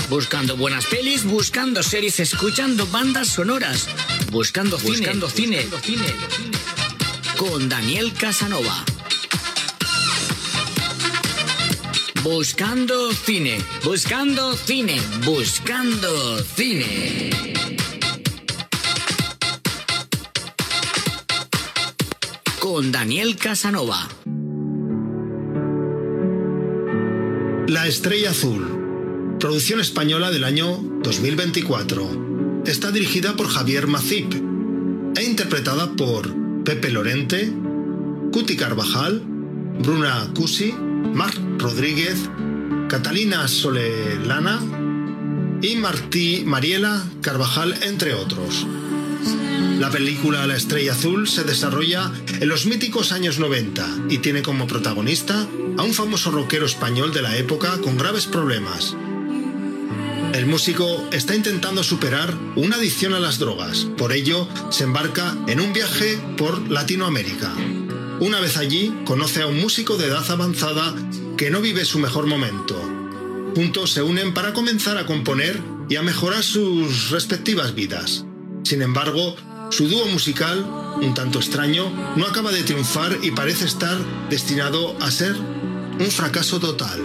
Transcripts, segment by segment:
Buscando buenas pelis, buscando series, escuchando bandas sonoras. Buscando cine. Con Daniel Casanova. Buscando cine. Con Daniel Casanova. La estrella azul, producción española del año 2024. Está dirigida por Javier Macip e interpretada por Pepe Lorente, Cuti Carvajal, Bruna Cusi, Marc Rodríguez, Catalina Solelana y Mariela Carvajal, entre otros. La película La estrella azul se desarrolla en los míticos años 90 y tiene como protagonista a un famoso rockero español de la época con graves problemas. El músico está intentando superar una adicción a las drogas, por ello se embarca en un viaje por Latinoamérica. Una vez allí, conoce a un músico de edad avanzada que no vive su mejor momento. Juntos se unen para comenzar a componer y a mejorar sus respectivas vidas. Sin embargo, su dúo musical, un tanto extraño, no acaba de triunfar y parece estar destinado a ser un fracaso total.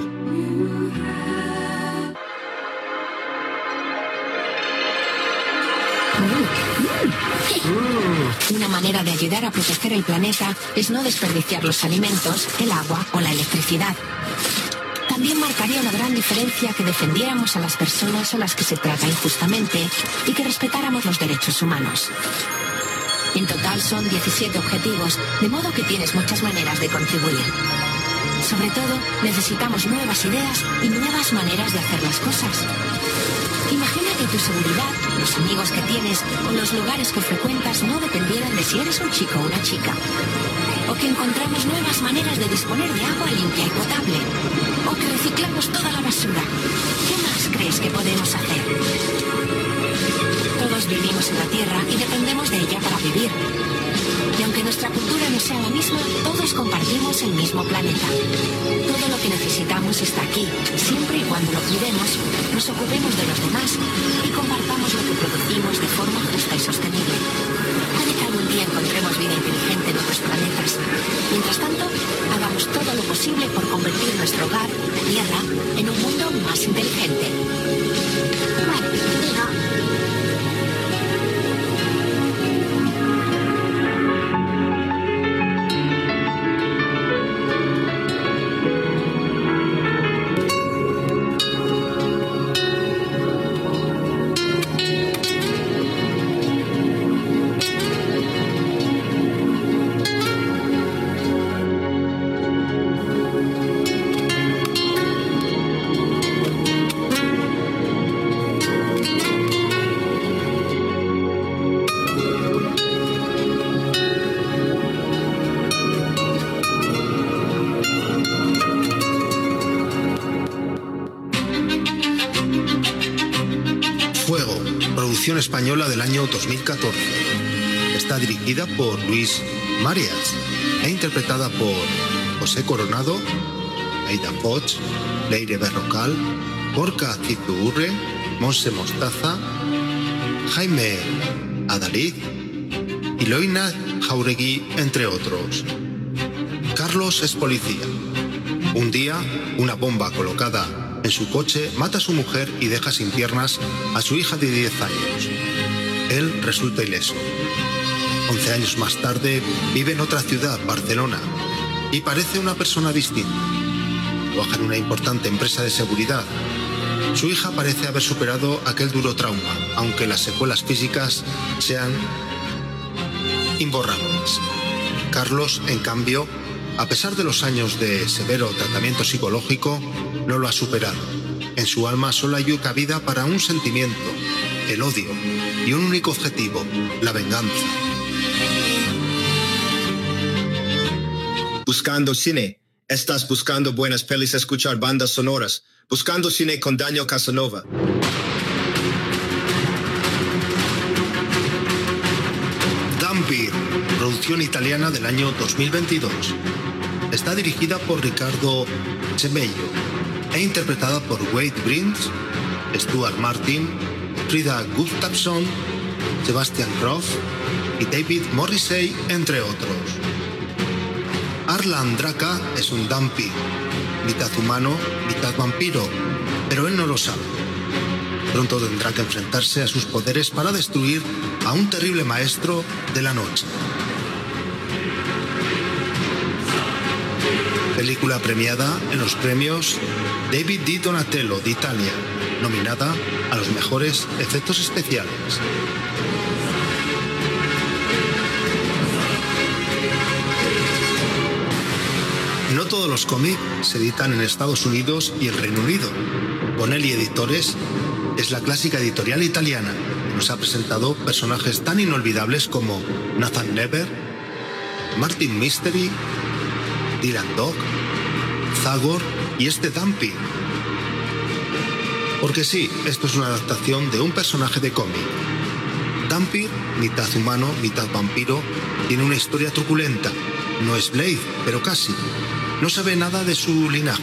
Una manera de ayudar a proteger el planeta es no desperdiciar los alimentos, el agua o la electricidad. También marcaría una gran diferencia que defendiéramos a las personas a las que se trata injustamente y que respetáramos los derechos humanos. En total son 17 objetivos, de modo que tienes muchas maneras de contribuir. Sobre todo, necesitamos nuevas ideas y nuevas maneras de hacer las cosas. Imagina que tu seguridad, los amigos que tienes o los lugares que frecuentas no dependieran de si eres un chico o una chica. O que encontramos nuevas maneras de disponer de agua limpia y potable. O que reciclamos toda la basura. ¿Qué más crees que podemos hacer? Todos vivimos en la Tierra y dependemos de ella para vivir. Y aunque nuestra cultura no sea la misma, todos compartimos el mismo planeta. Todo lo que necesitamos está aquí, siempre y cuando lo cuidemos, nos ocupemos de los demás y compartamos lo que producimos de forma justa y sostenible. Puede que algún día encontremos vida inteligente en otros planetas. Mientras tanto, hagamos todo lo posible por convertir nuestro hogar, la Tierra, en un mundo más inteligente. Bueno, digo... Española del año 2014. Está dirigida por Luis Marias e interpretada por José Coronado, Aida Poch, Leire Berrocal, Gorka Cizuurre, Monse Mostaza, Jaime Adalid y Loina Jauregui, entre otros. Carlos es policía. Un día, una bomba colocada en su coche mata a su mujer y deja sin piernas a su hija de 10 años. Él resulta ileso. 11 años más tarde vive en otra ciudad, Barcelona, y parece una persona distinta. Trabaja en una importante empresa de seguridad. Su hija parece haber superado aquel duro trauma, aunque las secuelas físicas sean imborrables. Carlos, en cambio, a pesar de los años de severo tratamiento psicológico, no lo ha superado. En su alma solo hay cabida para un sentimiento, el odio, y un único objetivo, la venganza. Buscando cine. Estás buscando buenas pelis, escuchar bandas sonoras. Buscando cine con Daniel Casanova. Dampir, producción italiana del año 2022. Está dirigida por Riccardo Gemello e interpretada por Wade Brins, Stuart Martin, Frida Gustafsson, Sebastian Croft y David Morrissey, entre otros. Arlan Draka es un Dhampir, mitad humano, mitad vampiro, pero él no lo sabe. Pronto tendrá que enfrentarse a sus poderes para destruir a un terrible maestro de la noche. Película premiada en los premios David Di Donatello de Italia, nominada a los mejores efectos especiales. No todos los cómics se editan en Estados Unidos y el Reino Unido. Bonelli Editores es la clásica editorial italiana que nos ha presentado personajes tan inolvidables como Nathan Never, Martin Mystery, Dylan Dog, Zagor y este Dhampir. Porque sí, esto es una adaptación de un personaje de cómic. Dhampir, mitad humano, mitad vampiro, tiene una historia truculenta. No es Blade, pero casi. No sabe nada de su linaje.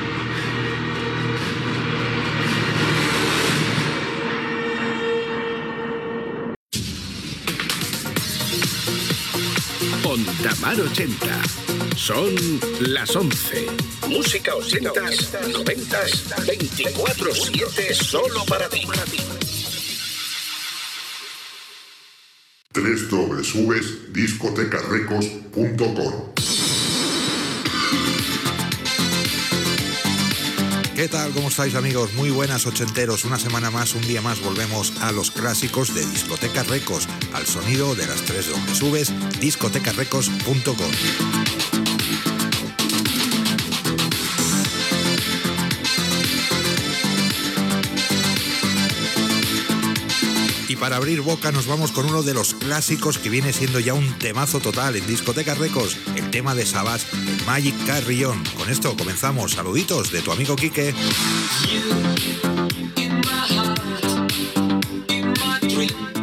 Ondamar 80. Son las 11. Música 80s, 90s, 24/7 solo para ti. www.discotecarrecos.com. ¿Qué tal? ¿Cómo estáis, amigos? Muy buenas, ochenteros. Una semana más, un día más, volvemos a los clásicos de Discoteca Records, al sonido de las 3 Ws, discotecarrecos.com. Y para abrir boca nos vamos con uno de los clásicos que viene siendo ya un temazo total en Discoteca Records, el tema de Savage, el Magic Carillon. Con esto comenzamos. Saluditos de tu amigo Quique. You in my heart, in my dream.